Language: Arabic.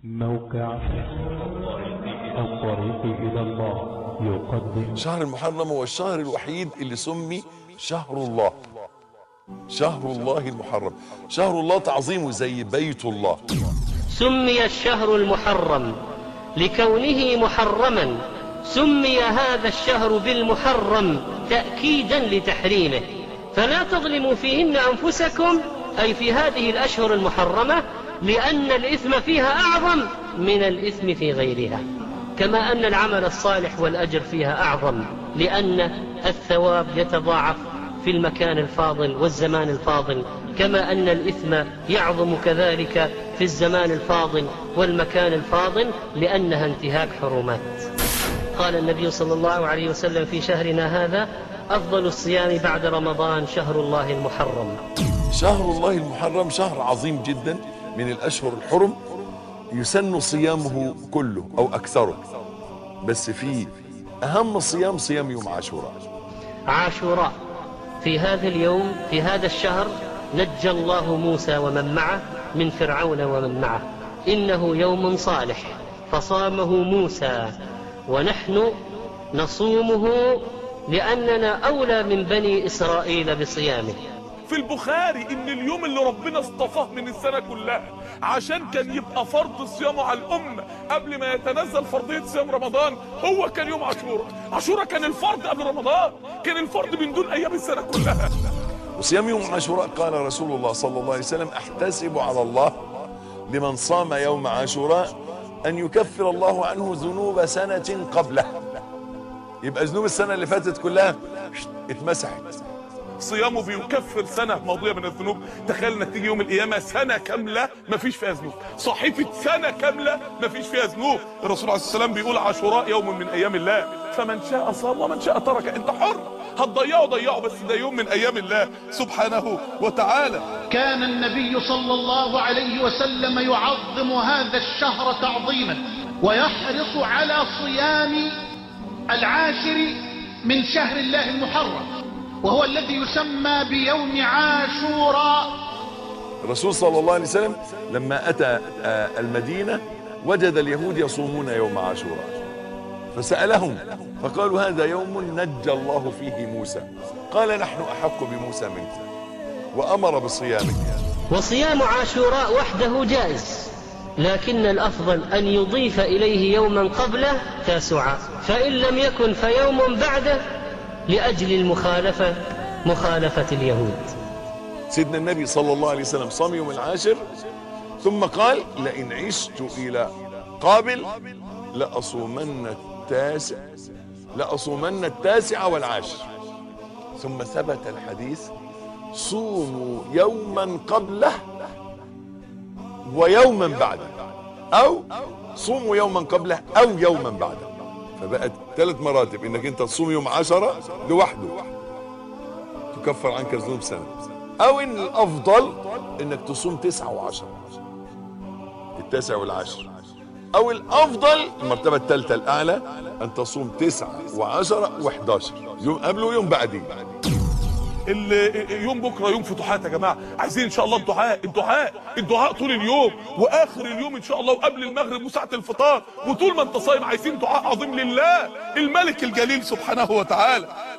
موقع الطريق إلى الله يقدم شهر المحرم هو الشهر الوحيد اللي سمي شهر الله. شهر الله المحرم، شهر الله تعظيمه زي بيت الله. سمي الشهر المحرم لكونه محرما، سمي هذا الشهر بالمحرم تأكيدا لتحريمه، فلا تظلموا فيهن أنفسكم، أي في هذه الأشهر المحرمة، لأن الإثم فيها أعظم من الإثم في غيرها، كما أن العمل الصالح والأجر فيها أعظم، لأن الثواب يتضاعف في المكان الفاضل والزمان الفاضل، كما أن الإثم يعظم كذلك في الزمان الفاضل والمكان الفاضل، لأنها انتهاك حرمات. قال النبي صلى الله عليه وسلم في شهرنا هذا: أفضل الصيام بعد رمضان شهر الله المحرم. شهر الله المحرم شهر عظيم جدا من الأشهر الحرم، يسن صيامه كله أو أكثره، بس فيه أهم صيام صيام يوم عاشوراء. عاشوراء في هذا اليوم، في هذا الشهر، نجى الله موسى ومن معه من فرعون ومن معه. إنه يوم صالح فصامه موسى، ونحن نصومه لأننا أولى من بني إسرائيل بصيامه. في البخاري ان اليوم اللي ربنا اصطفاه من السنة كلها عشان كان يبقى فرض صيامه على الأمة قبل ما يتنزل فرضية صيام رمضان، هو كان يوم عاشوراء. عاشوراء كان الفرض قبل رمضان، كان الفرض من دون أيام السنة كلها. وصيام يوم عاشوراء قال رسول الله صلى الله عليه وسلم: احتسب على الله لمن صام يوم عاشوراء أن يكفر الله عنه ذنوب سنة قبله. يبقى ذنوب السنة اللي فاتت كلها اتمسحت. صيامه بيكفر سنة ماضية من الذنوب. تخيل انك تيجي يوم القيامة سنة كاملة ما فيش فيها ذنوب، صحيفة سنة كاملة ما فيش فيها ذنوب. الرسول عليه السلام بيقول: عاشوراء يوم من ايام الله، فمن شاء صام ومن شاء ترك. انت حر، هتضيعه ضيعه، بس ده يوم من ايام الله سبحانه وتعالى. كان النبي صلى الله عليه وسلم يعظم هذا الشهر تعظيما، ويحرص على صيام العاشر من شهر الله المحرم، وهو الذي يسمى بيوم عاشوراء. الرسول صلى الله عليه وسلم لما أتى المدينة وجد اليهود يصومون يوم عاشوراء، فسألهم فقالوا: هذا يوم نجى الله فيه موسى. قال: نحن أحق بموسى منك، وأمر بصيامه. وصيام عاشوراء وحده جائز، لكن الأفضل أن يضيف إليه يوما قبله تاسعا، فإن لم يكن فيوم بعده، لأجل مخالفة اليهود. سيدنا النبي صلى الله عليه وسلم صام يوم العاشر، ثم قال: لئن عشت إلى قابل لأصومن التاسع والعاشر. ثم ثبت الحديث: صوموا يوما قبله ويوما بعده، أو صوموا يوما قبله أو يوما بعده. فبقت 3 مراتب، انك انت تصوم يوم 10 لوحده تكفر عنك ذنوب سنة، او ان الافضل انك تصوم 9 و10، التاسع والعاشر، او الافضل المرتبة الثالثة الاعلى ان تصوم 9 و10 و11، يوم قبله ويوم بعديه. يوم بكره يوم فتوحات يا جماعه، عايزين ان شاء الله الدعاء طول اليوم، واخر اليوم ان شاء الله، وقبل المغرب وساعه الفطار، وطول ما انت صايم عايزين دعاء عظيم لله الملك الجليل سبحانه وتعالى.